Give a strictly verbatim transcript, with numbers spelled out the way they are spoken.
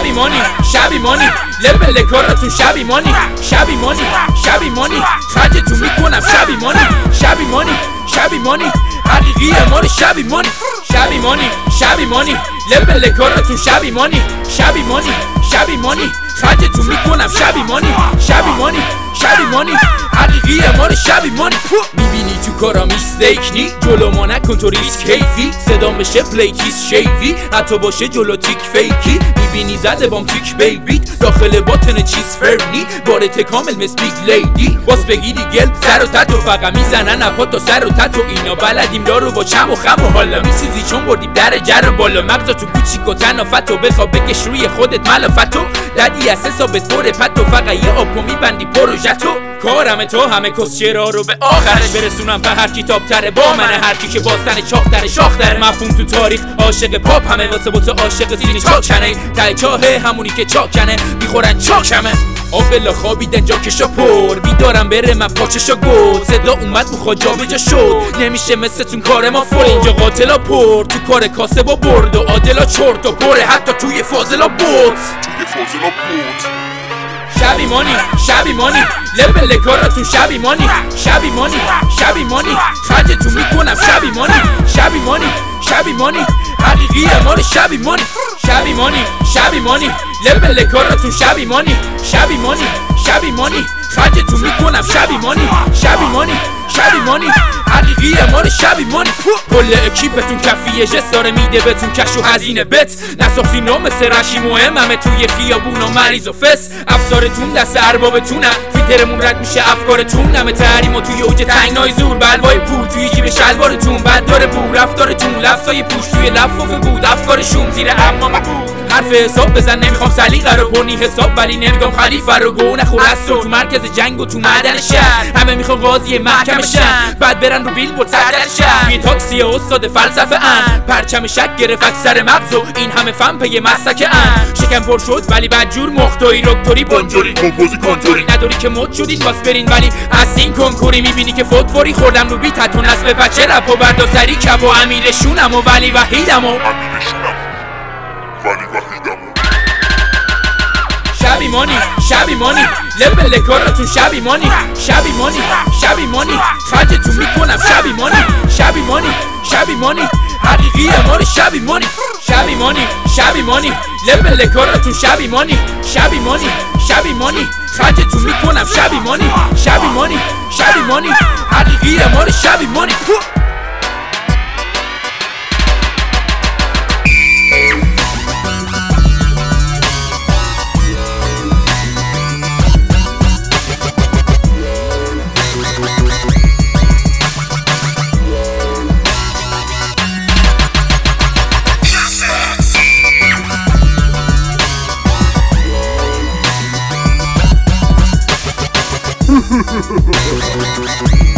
شبی مانی شبی مانی لبل کارتون شبی مانی شبی مانی شبی مانی خرجتون میکنم شبی مانی شبی مانی شبی مانی حقیقی مال شبی مانی شبی مانی شبی مانی لبل کارتون شبی مانی شبی مانی شبی مانی خرجتون میکنم شبی مانی شبی مانی شبی مانی حقیقی مال شبی مانی میبینی تو کارا میستیک نی جلو ما نکن تو ریسک کیفی صدام بشه پلیتیس شیوی حتی باشه جلو تیک فیکی میبینی زده بام تیک بیبیت داخل باتن چیز فرنی بارت کامل مس بیگ لیدی باس بگیری گل سر و تتو فقط میزنن اپا تا سر و تتو اینا بلدیم دارو با چم و خم و حالا میسوزی چون بردیم در جر بالا مغزا تو کوچیک و تنافتو بخوا بکش روی خودت ملفتو ددی از حسابت پر پتو فقط یه آپو میبندی پروژتو کارم تو همه کسچرا رو به آخرش برسونم به هر کی تاپ تره با منه هر کی که باستن چاق تره شاخ تره مفهوم تو تاریخ عاشق پاپ همه واسه بوت عاشق سینی چاکنه ته چاهه همونی که چاکنه میخورن چاکمه آبلا خوابیدن جا کشا پر بیدارم بره من پاچشا گود صدا اومد بخواد جا به جا شد نمیشه مثلتون کار ما فول اینجا قاتلا پر تو کار کاسه با برد و عادلا چرت و پره حتی توی فاضلا بود توی فاضلا بود شبی مانی شبی مانی لبل کارتون شبی مانی شبی مانی شبی مانی خرجتون میکنم شبی مانی شبی مانی شبی مانی حقیقی مال شبی مانی شبی مانی شبی مانی لبل کارتون شبی مانی شبی مانی شبی مانی خرجتون میکنم شبی مانی شبی مانی شبی مانی حقیقی مال شبی مانی کل اکیپتون کفیه جست داره میده بهتون کش و هزینه بت نساختی نام مثل رشی مهممه توی خیابون و مریض و فس افسارتون دست اربابتونم فیلترمون رد میشه افکارتون همه تحریم و توی اوج تنگنای زور بلوای پول توی جیب شلوارتون بد داره بور رفتارتون لفظای پوش توی لفافه بود افکارشون زیر اما بود حرف حساب بزن نمیخوام سلیقه رو برنی حساب ولی نمیگم خلیفه رو گو نخور از تو مرکز جنگ و تو معدن شهر همه میخوان قاضی محکمه شن بعد برن رو بیل بورد سردر شهر یه تاکسی استاد فلسفه ان پرچم شک گرفت سر مغز و این همه فن پی مسلک ان شکم پر شد ولی بعد جور مختوی رکتوری بنجوری کمپوزی کنتوری نداری که مد شدید باس برین ولی از این کنکوری میبینی که فوتفوری خوردم رو بیت تتون اسب بچه رپ و برداسری کب و امیرشونم و ولی وحیدم و شبی مانی شبی مانی لبل کارتون شبی مانی شبی مانی شبی مانی خرجتون میکنم شبی مانی شبی مانی شبی مانی حقیقی مال شبی مانی شبی مانی شبی مانی لبل کارتون شبی مانی شبی مانی شبی مانی خرجتون میکنم شبی مانی شبی مانی شبی مانی حقیقی مال شبی مانی Ha ha ha ha ha!